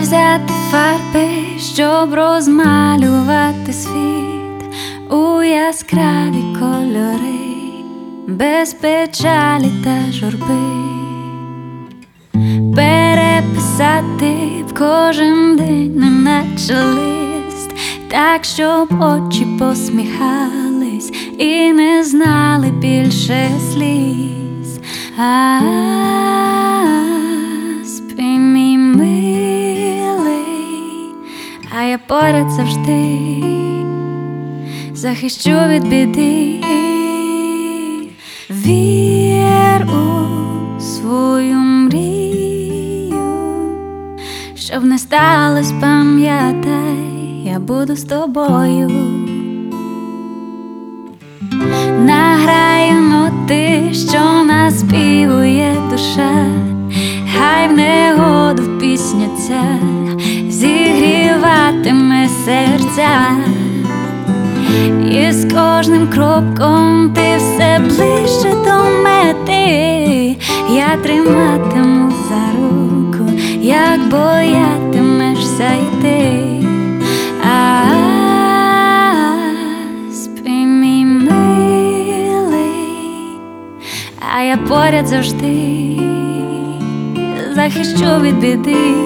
взяти фарби, щоб розмалювати світ у яскраві кольори, без печалі та журби, переписати в кожен день, неначе лист, так, щоб очі посміхались і не знали більше сліз. Спи, мій милий, а я поряд завжди захищу від біди. Вір у свою мрію, щоб не сталось, пам'ятай, я буду з тобою. Награю ноти, що наспівує душа, хай в негоду в пісня ця зігріватиме серця. І з кожним кроком ти все ближче до мети, я триматиму за руку, як боятимешся йти. Спи, мій милий, а я поряд завжди захищу від біди.